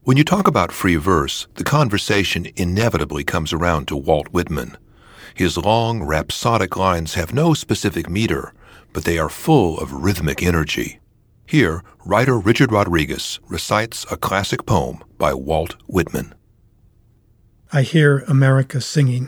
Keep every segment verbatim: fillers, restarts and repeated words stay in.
When you talk about free verse, the conversation inevitably comes around to Walt Whitman. His long, rhapsodic lines have no specific meter, but they are full of rhythmic energy. Here, writer Richard Rodriguez recites a classic poem by Walt Whitman. I hear America singing.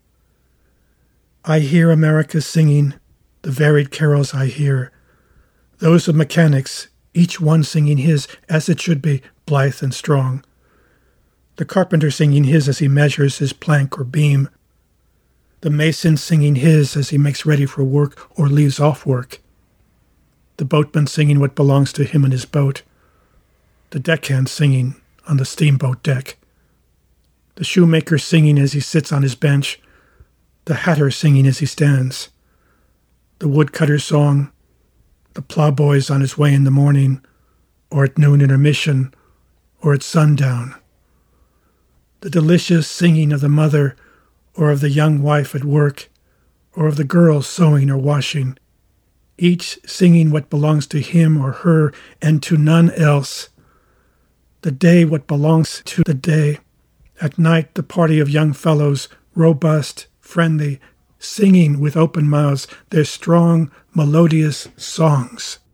I hear America singing, the varied carols I hear, those of mechanics, each one singing his as it should be, blithe and strong. The carpenter singing his as he measures his plank or beam. The mason singing his as he makes ready for work or leaves off work. The boatman singing what belongs to him in his boat. The deckhand singing on the steamboat deck. The shoemaker singing as he sits on his bench. The hatter singing as he stands. The woodcutter's song. The plowboy's on his way in the morning, or at noon intermission, or at sundown. The delicious singing of the mother, or of the young wife at work, or of the girl sewing or washing, each singing what belongs to him or her and to none else. The day what belongs to the day. At night the party of young fellows, robust, friendly, singing with open mouths their strong, melodious songs.